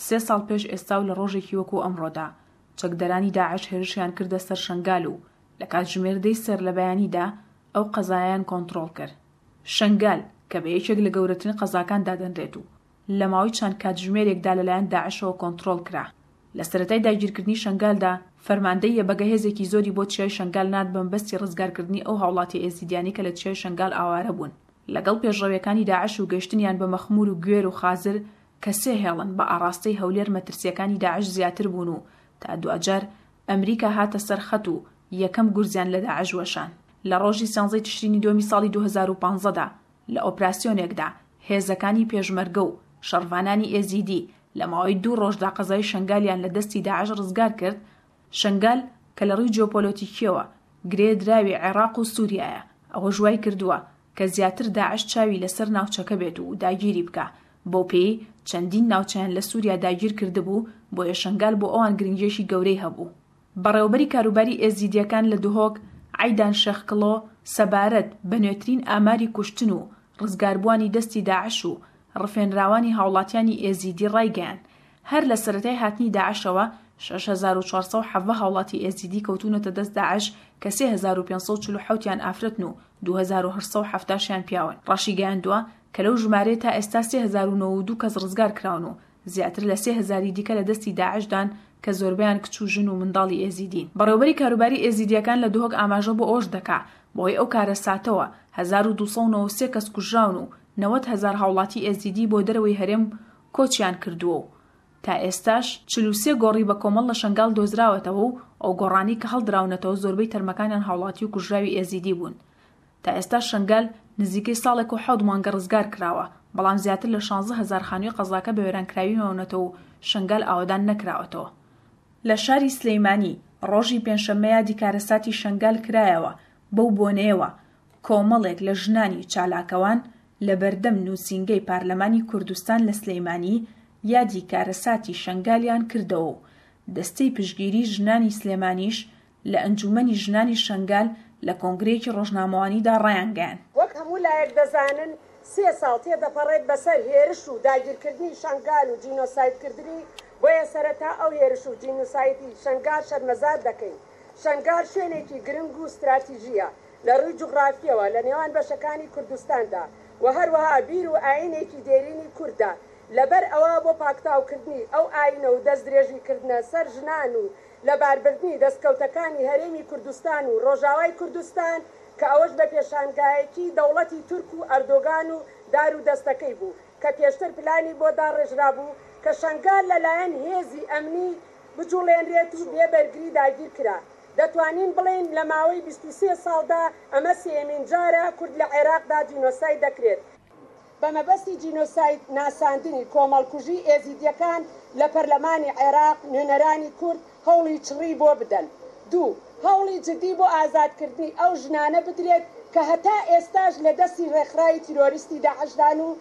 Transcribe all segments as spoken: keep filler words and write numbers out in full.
سێ ساڵ پێش ئێستا و لە ڕۆژێکی وەکو ئەمڕۆدا چەکدەرانی داعش هێرشیان کردە سەر شنگال و لە کاتژمێردەی سەر لە بەیانیدا ئەو قەزایان کۆنتڕۆڵ کرد. شنگال کە بە یەکێک لە گەورەترین قەزاکان دادەنرێت و لە ماوەی چەند کاتژمێرێکدا لەلایەن داعشەوە کۆنتڕۆڵ کرا. لە سەرەتای داگیرکردنی شنگالدا فەرماندەی یەبەگە هێزێکی زۆری بۆ چیای شنگال نات بەمبەستی ڕزگارکردنی ئەو هاوڵاتی ئێزیدیانی کە لە چیای شنگال ئاوارە بوون. لەگەڵ پێشڕەویەکانی داعش و گەشتنیان بە مەخمور و گوێر و خازر کە سێ هێڵن بە ئاڕاستەی هەولێر مەترسیەکانی داعش زیاتر بوون و تا دوجار ئەمریکا هاتە سەر خەت و یەکەم گورزیان لە داعش وەشان. لە ڕۆژی سیانزەی تشرینی دووەمی ساڵی دوو هەزار و پانزەدا لە ئۆپراسیۆنێکدا هێزەکانی پێشمەرگە و شەڕڤانانی ئێزیدی لە ماوەی دوو ڕۆژدا قەزای شنگالیان لە دەستی داعش ڕزگار کرد. شنگال کە لە ڕووی جیۆپۆلیتیکیەوە گرێ دراوی عێراق و سووریایە، ئەوە ژوای کردووە کە زیاتر داعش چاوی لەسەر ناوچەکە بێت و داگیری بکە. بۆ پێی چەندین ناوچەیان لە سووریا داگیر کردبوو، بۆیە شنگال بۆ ئەوان گرنگێشی گەورەی هەبوو. بەڕێوەبەری کاروباری ئێزیدیەکان لە دوهۆک عەیدان شێخکڵۆ سەبارەت بە نوێترین ئاماری کوشتن و ڕزگاربووانی دەستی داعش و ڕفێنراوانی هاوڵاتیانی ئێزیدی ڕایگەیان. هەر لە سەرەتای هاتنی داعشەوە شەش هەزار و چوار سەد و حەڤە هاوڵاتی ئێزیدی کەوتونەتە دەست داعش کە سێ هەزار و پێنج سەد و چل و حەوتیان ئافرەتن و دوو هەزار و هەشت سەد و حەفتاشیان پیاون. ڕەشی گەیاندووە کە لەو ژمارەیە تا ئێستا سێ هەزار و نۆ و دوو کەس ڕزگار کراون و زیاتر لە سێ هەزاری دیکە لە دەستی داعشدان کە زۆربیان کچ و ژن و منداڵی ئێزیدین. بەڕێوەبەری کاروباری ئێزیدیەکان لە دوهۆک ئاماژە بۆ ئەوەش دەکا بۆی ئەو کارە ساتەوە هەزار و دوو سەد و نۆ و سێ کەس کوژراون و نەوەت هەزار هاوڵاتی ئێزیدی بۆ دەرەوەی هەرێم کۆچیان کردووە و تا ئێستاش چل و سێ گۆڕی بە کۆمەڵ لە شنگال دۆزراوەتەوە و ئەو گۆڕانی کە هەڵدراونەتەوە زۆربەی تەرمەکانیان هاوڵاتی و کوژراوی ئێزیدی بوون. تا ئێستا شنگال نزیکەی ساڵێک و حەوت مانگە ڕزگار کراوە، بەڵام زیاتر لە شانزە هەزار خانووی قەزاکە بە وێرانکراوی ماونەتەوە و شنگال ئاوادان نەکراوەتەوە. لە شاری سلەیمانی ڕۆژی پێنجشەممەیە دیکارەساتی شنگال کرایەوە بەو بۆنەیەوە کۆمەڵێک لە ژنانی چالاکەوان لە بەردەم نووسینگەی پارلەمانی کوردستان لە سلەیمانی یادی کارەساتی شنگالیان کردەوە و دەستەی پشگیری ژنانی سلێمانیش لە ئەنجومەنی ژنانی شنگال لە کۆنگرەیەکی ڕۆژنامەوانیدا ڕایانگەیان. وەک هەموو لایەک دەزانن سێ ساڵ تێدەپەڕێت بەسەر هێرش و داگیرکردنی شنگال و جینۆسایدکردنی، بۆیە سەرەتا ئەو هێرش و جینۆسایدی شنگال شەرمەزار دەکەین. شنگال شوێنێکی گرنگ و استراتیژیە لە ڕووی جوغرافیەوە لە نێوان بەشەکانی کوردستاندا و هەروەها بیر و ئاینێکی دێرینی کووردا. لەبەر ئەوە بۆ پاکتاوکردنی ئەو ئاینە و دەست درێژیکردنە سەر ژنان و لە باربردنی دەستکەوتەکانی هەرێمی کوردستان و ڕۆژاوای کوردستان کە ئەوەش بە پێشانگایەکی دەوڵەتی تورک و ئەردۆگان و دار و دەستەکەی بوو کە پێشتر پلانی بۆ داڕێژرا بوو کە شنگال لەلایەن هێزی ئەمنی بجوڵێنرێت و بێبەرگری داگیر کرا. دەتوانین بڵێن لە ماوەی بیست و سێ ساڵدا ئەمە سێمین جارە کورد لە عێراقدا جینۆساید دەکرێت. بەمەبەستی جینۆساید ناساندنی کۆمەڵکوژی ئێزیدیەکان لە پەرلەمانی عێراق نوێنەرانی کورد هەوڵی چڕی بۆ بدەن. دوو هەوڵی جدی بۆ ئازادکردنی ئەو ژنانە بدرێت کە هەتا ئێستاش لە دەستی ڕێکخراوی تیرۆریستی داعشدان و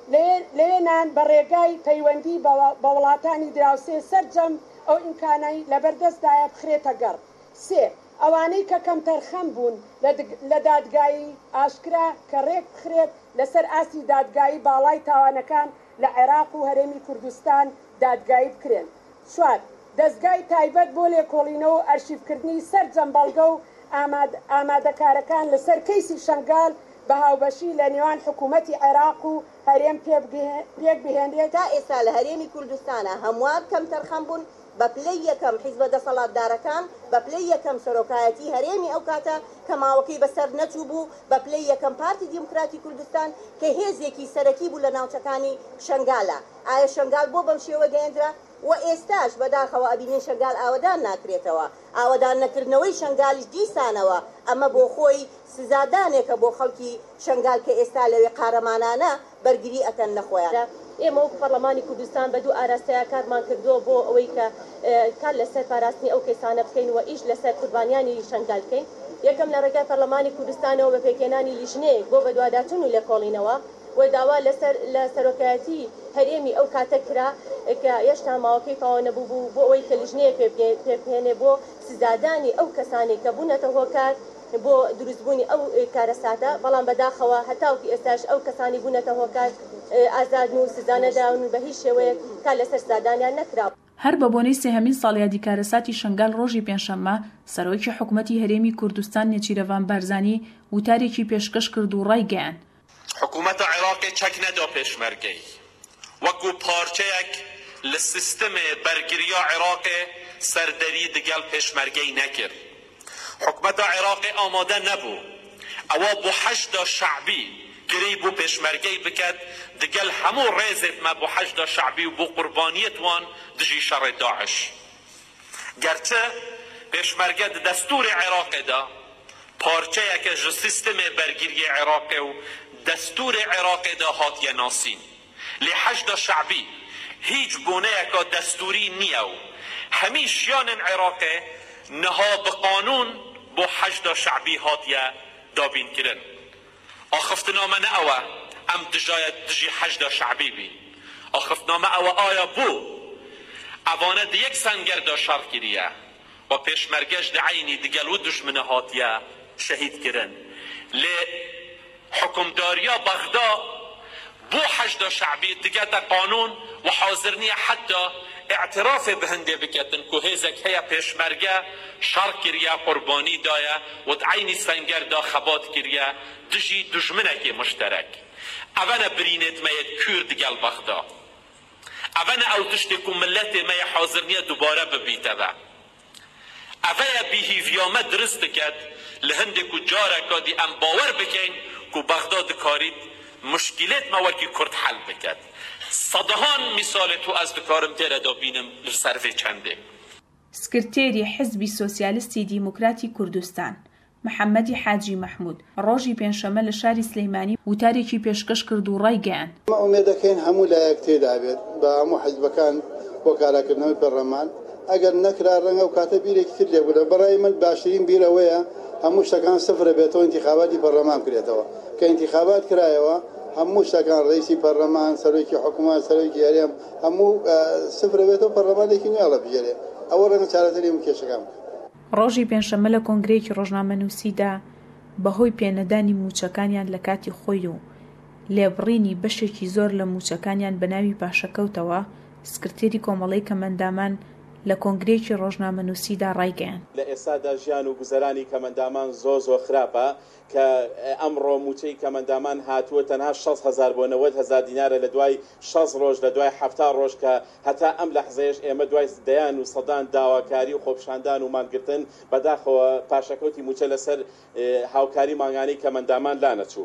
لێنان بە ڕێگای پەیوەندی بە وڵاتانی دراوسێ سەرجەم ئەو ئیمکانەی لەبەردەستدایە بخرێتە گەڕ. سێ ئەوانەی کە کەم تەرخەم بوون لە دادگایی ئاشکرا کە ڕێک بخرێت لەسەر ئاسی دادگایی باڵای تاوانەکان لە عێراق و هەرێمی کوردستان دادگایی بکرێن. چوار دەستگای تایبەت بۆ لێکۆڵینەوە و ئەرشیڤکردنی سەرجەم بەڵگە و ئامادەکارەکان لەسەر کەیسی شنگال بە هاوبەشی لە نێوان حکوومەتی عێراق و هەرێم پێک بهێنرێت. تا ئێستا لە هەرێمی کوردستانە هەموار کەم تەرخەم بوون بە پلەی یەکەم حیزبە دەسەڵاتدارەکان، بە پلەی یەکەم سەرۆکایەتی هەرێمی ئەو کاتە کە ماوەکەی بەسەر نەچوو بوو، بە پلەی یەکەم پارتی دیموکراتی کوردستان کە هێزێکی سەرەکی بوو لە ناوچەکانی شنگالە. ئایا شنگال بۆ بەم شێوە گەیەندرا؟ و ئێستاش بەداخەوە ئەبینین شنگال ئاوەدان ناکرێتەوە. ئاوەدان نەکردنەوەی شنگالیش دیسانەوە ئەمە بۆ خۆی سزادانێکە بۆ خەڵکی شنگال کە ئێستا لەوێ قارەمانانە بەرگری ئەکەن نەخۆیان. ئێمە وەکو پەرلەمانی کوردستان بە دوو ئاراستەیە کارمان کردووە بۆ ئەوەی کە کار لەسەر پاراستنی ئەو کەسانە بکەین و ئیش لەسەر قوربانیانی شنگال بکەین. یەکەم لە ڕێگای پەرلەمانی کوردستانەوە بە پێکێنانی لیژنەیەک بۆ بەدواداچوون و لێکۆڵینەوە و داوا لەسەر لە سەرۆکایەتی هەرێمی ئەو کاتە کرا کە هێشتا ماوەکەی تەواو نەبوو بوو بۆ ئەوەی کە لیژنەیە پێبهێنێ بۆ سزادانی ئەو کەسانی کە بوونەتە هۆکار بۆ دروستبوونی ئەو کارەساتە، بەڵام بەداخەوە هەتاوکی ئێستاش ئەو کەسانی بوونەتە هۆکار ئازاد و سزانەداون بە هیچ شێوەیەک کار لەسەر سادانیان نەکراوە. هەر بە بۆنەی سێهەمین ساڵی یادی کارەساتی شنگال ڕۆژی پێنجشەممە سەرۆکی حکوومەتی هەرێمی کوردستان نێچیرەڤان بارزانی وتارێکی پێشکەش کرد و ڕایگەیاند حکوومەتە عێراقی چەک نەدا پێشمەرگەی وەکو پارچەیەک لە سیستەمێ بەرگریە عێراقێ سەردەری دگەل پێشمەرگەی نەکرد. حکوومەتە عێراقی ئامادە نەبوو ئەوە بۆ حەشدا شەعبی گرەی بۆ پێشمەرگەی بکات دگەل هەموو ڕێزێتمە بۆ حەشدا شەعبی و بۆ قوربانیەتوان دژی شەڕی داعش. گەرچە پێشمەرگە دەستوری عێراقیدا پارچەیەکە ژ سیستەمێ بەرگریە عێراقی و دەستوری عێراقیدا هاتیە ناسین. لێ حەشدا شەعبی هیچ بۆنەیەکە دەستوری نییە و هەمیشیانن عێراقی نەها بە قانون بۆ حەشدا شەعبی هاتیە دابینکردن. ئاخفتنامە نە ئەوە ئەم دژایە دژی حەشدا شەعبی بی. ئاخفتنامە ئەوە ئایا بوو ئەوانە دە یەک سەنگەردا شەڕ کردیە و پێشمەرگەش دە عینی دگەل و دژمنە هاتیە شەهید کردن. لێ حکومداریە بەغدا بۆ حەشدا شەعبی دگەتە قانون و حاضر نییە حتا اعترافێ بە هەندێ بکەتن کو هێزێک هەیە پێشمەرگە شەڕ کردیە قوربانی دایە و عینی سەنگەردا خەبات کردیە دژی دژمنێکی مشتەرەک. ئەوەنە برینێتمەیە کورد دگەل بەغدا. ئەوەنە ئەو تشتێک و ملەتێ مەیە حاضر نییە دووبارە ببیتەوە. ئەوەیە بیهیڤیامە درست دکات لە هەندێک و جارێکا دی ئەم باوەڕ بکەین کو بەغدا دکارید مشکلات مەوەکی کورد حەل بکات. سەدەهان میساڵێت و ئەز دکارم تێرەدا بینم لە سەرڤێ چەندێ. سکرتێری حزبی سۆسیالیستی دیموکراتی کوردستان محەممەدی حاجی مەحموود ڕۆژی پێنجشەممە لە شاری سلەیمانی وتارێکی پێشکەش کرد و ڕایگەیاند ئەمە ئومێد دەکەین هەموو لایەک تێدا بێت بە هەموو حیزبەکان بۆ کاراکردنەوەی پەرلەمان ئەگەر نەکرا ڕەنگە و کاتە بیرێکی تر لێ بوو. بەڕای من باشترین بیرەوەیە هەموو شتەکان سفرە بێتەوە ئینتیخاباتی پەرلەمان بکرێتەوە کە ئینتیخابات کرایەوە هەموو شتەکان ڕئیسی پەرلەمان سەرۆکی حکوومەت سەرۆکی هەرێم هەموو سفرە بێتەوە پەرلەمانێکی نوێ هەڵەبژێرێ ئەوە ڕەنگە چارەسەری ئەم کێشەکان بکات. ڕۆژی پێنجشەممە لە کۆنگرەیەکی ڕۆژنامەنووسیدا بەهۆی پێنەدانی موچەکانیان لە کاتی خۆی و لێبڕینی بەشێکی زۆر لە موچەکانیان بە ناوی پاشەکەوتەوە سکرتێری کۆمەڵەی کەمەندامان لە کۆنگرەیەکی ڕۆژنامەنووسیدا ڕایگەیاند. لە ئێستادا ژیان و گوزەرانی کەمەندامان زۆ زۆر خراپە کە ئەمڕۆ موچەی کەمەندامان هاتووە تەنها شەش هەزار بۆ نەوەد هەزار دینارە لە دوای شەش ڕۆژ لە دوای هەفتا ڕۆژ کە هەتا ئەم لەحزەیەش ئێمە دوای دەیان و سەدان داواکاری و خۆپشاندان و مانگرتن بەداخەوە پاشەکەوتی موچە لەسەر هاوکاری ماگانەی کەمەندامان لا نەچوو.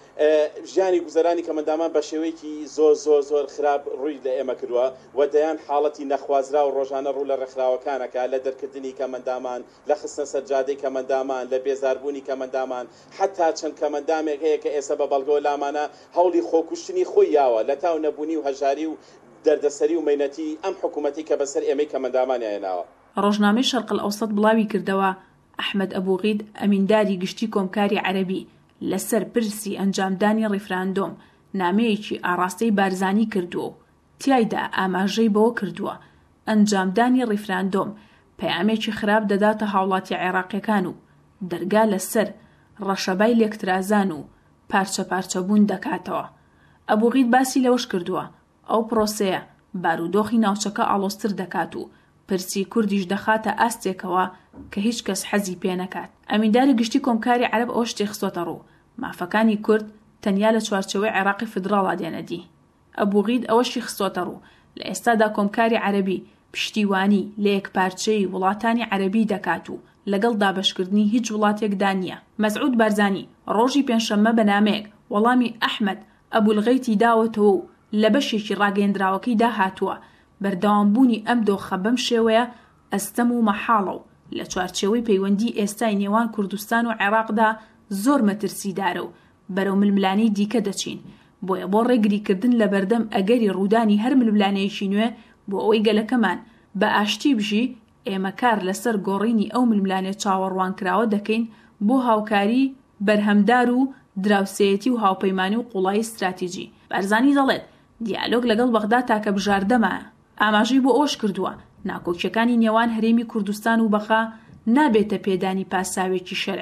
ژیانی گوزەرانی کەمەندامان بە شێوەیەکی زۆر زۆر زۆر خراپ ڕووی لە ئێمە کردووە و دەیان حاڵەتی نەخوازرا و ڕۆژانە ڕوو لە ڕێکخراوەکانەکە لە دەرکردنی کەمەندامان لە خستنە سەرجادەی کەمەندامان لە بێزاربوونی کەمەندامان حتا چەند کەمەندامێک هەیە کە ئێستا بە بەڵگەوە لامانە هەوڵی خۆکوشتنی خۆی یاوە لە تاو نەبوونی و هەژاری و دەردەسەری و مەینەتی ئەم حکوومەتی کە بەسەر ئێمەی کەمەندامانیاناوە. ڕۆژنامەی شەرق الئەوسەد بڵاوی کردەوە ئەحمەد ئەبوغید ئەمینداری گشتی کۆمکاری عەرەبی لەسەر پرسی ئەنجامدانی ڕیفراندۆم نامەیەکی ئاڕاستەی بارزانی کردووە و تیایدا ئاماژەی بەوە کردووە ئەنجامدانی ڕیفراندۆم پەیامێکی خراپ دەداتە هاوڵاتی عێراقیەکان و دەرگا لەسەر ڕەشەبای لێکترازان و پارچە پارچەبوون دەکاتەوە. ئەبوغید باسی لەوەش کردووە ئەو پرۆسەیە بارودۆخی ناوچەکە ئاڵۆزتر دەکات و پرسی کوردیش دەخاتە ئاستێکەوە کە هیچ کەس حەزی پێ نەکات. ئەمینداری گشتی کۆمکاری عەرەب ئەوە شتێ خستۆتە ڕوو مافەکانی کورد تەنیا لە چوارچەوەی عێراقی فدراڵا دێنەدی. ئەبوغید ئەوەشی خستۆتە ڕوو لە ئێستادا کۆمکاری عەرەبی پشتیوانی لە یەکپارچەی وڵاتانی عەرەبی دەکات و لەگەڵ دابەشکردنی هیچ وڵاتێکدا نییە. مەسعود بارزانی ڕۆژی پێنجشەممە بە نامەیەک وەڵامی ئەحمەد ئەبولغەیتی داوەتەوە و لە بەشێکی ڕاگەیەندراوەکەی داهاتووە بەردەوامبوونی ئەم دۆخە بەم شێوەیە ئەستەم و مەحاڵە و لە چوارچێوەی پەیوەندی ئێستای نێوان کوردستان و عێراقدا زۆر مەترسیدارە و بەرەو ململانەی دیکە دەچین بۆیە بۆ ڕێگریکردن لە بەردەم ئەگەری ڕوودانی هەر ململانەیەکی نوێ بۆ ئەوەی گەلەکەمان بە ئاشتی بژی ئێمە کار لەسەر گۆڕینی ئەو ململانێ چاوەڕوانکراوە دەکەین بۆ هاوکاری بەرهەمدار و دراوسێتی و هاوپەیمانی و قوڵایی استراتیجی. بارزانی دەڵێت دیالۆگ لەگەڵ بەغدا تاکە بژاردەمایە ئاماژەی بۆ ئەوش کردووە ناکۆکیەکانی نێوان هەرێمی کوردستان و بەخا نابێتە پێدانی پاساوێکی شەرعی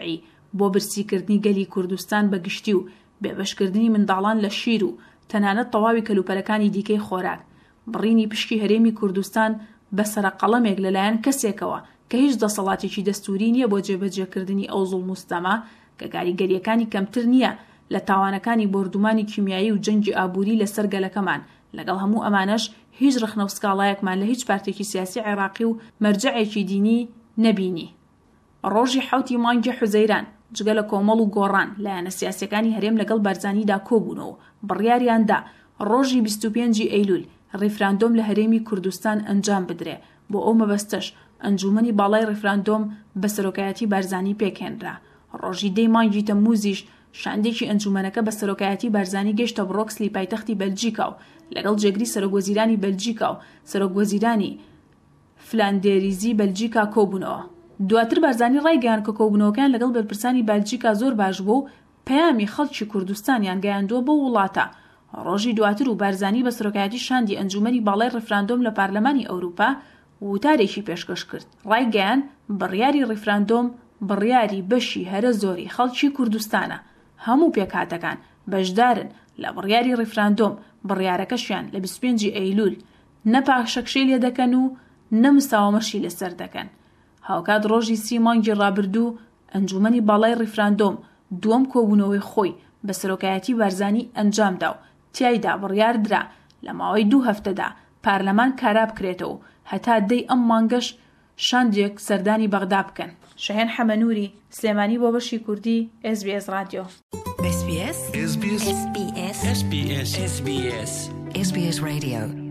بۆ برسیکردنی گەلی کوردستان بەگشتی و بێبەشکردنی منداڵان لە شیر و تەنانەت تەواوی کەلوپەلەکانی دیکەی خۆراک، بڕینی پشکی هەرێمی کوردستان بەسەرە قەڵەمێک لەلایەن کەسێکەوە کە هیچ دەسەڵاتێکی دەستوری نییە بۆ جێبەجێکردنی ئەو زوڵم و ستەمە کە کاریگەریەکانی کەمتر نییە لە تاوانەکانی بۆردومانی کیمیایی و جەنگی ئابووری لەسەر گەلەکەمان. لەگەڵ هەموو ئەمانەش هیچ ڕخنە و سکاڵایەکمان لە هیچ پارتێکی سیاسی عێراقی و مەرجەعێکی دینی نەبینی. ڕۆژی حوتی مانگی حوزەیران جگە لە کۆمەڵ و گۆڕان لایەنە سیاسیەکانی هەرێم لەگەڵ بەرزانیدا کۆبوونەوە بڕیاریاندا ڕۆژی بیست و پێنجی ئەیلول ڕیفراندۆم لە هەرێمی کوردستان ئەنجام بدرێ. بۆ ئەو مەبەستەش ئەنجومەنی باڵای ڕیفراندۆم بە سەرۆکایەتی بارزانی پێکهێنرا. ڕۆژی دەی مانگی تەمموزیش شاندێکی ئەنجومەنەکە بە سەرۆکایەتی بارزانی گەشتە بڕۆکسلی پایتەختی بەلجیکا و لەگەڵ جێگری سەرۆکوەزیرانی بەلجیکا و سەرۆکوەزیرانی فلاندێریزی بەلجیکا کۆبوونەوە. دواتر بارزانی ڕایگەیان کە کۆبوونەوەکان لەگەڵ بەرپرسانی بەلجیکا زۆر باش بوو و پەیامی خەڵکی کوردستانیان گەیاندووە بۆ وڵاتە. ڕۆژی دواتر و بارزانی بە سەرۆکایەتی شاندی ئەنجومەنی باڵای ڕیفراندۆم لە پارلەمانی ئەوروپا وتارێکی پێشکەش کرد. ڕایگەیان بڕیاری ڕیفراندۆم بڕیاری بەشی هەرە زۆری خەڵکی کوردستانە. هەموو پێکهاتەکان بەشدارن لە بڕیاری ڕیفراندۆم. بڕیارەکەشیان لە بیست و پێنجی ئەیلول نەپاشەکشەی لێ دەکەن و نەمساوەمەشی لەسەر دەکەن. هاوکات ڕۆژی سی مانگی ڕابردوو ئەنجومەنی باڵای ڕیفراندۆم دووەم کۆبوونەوەی خۆی بە سەرۆکایەتی بارزانی ئەنجامدا و تیایدا بڕیاردرا لە ماوەی دوو هەفتەدا پارلەمان کارا بکرێتەوە و هەتا دەی ئەم مانگەش شاندێک سەردانی بەغدا بکەن. شەهێن حەمەنووری، سلێمانی بۆ بەشی کوردی، اس بی اس رادیۆ. اس بی اس اس بی اس اس بی اس اس بی اس اس بی اس رادیۆ.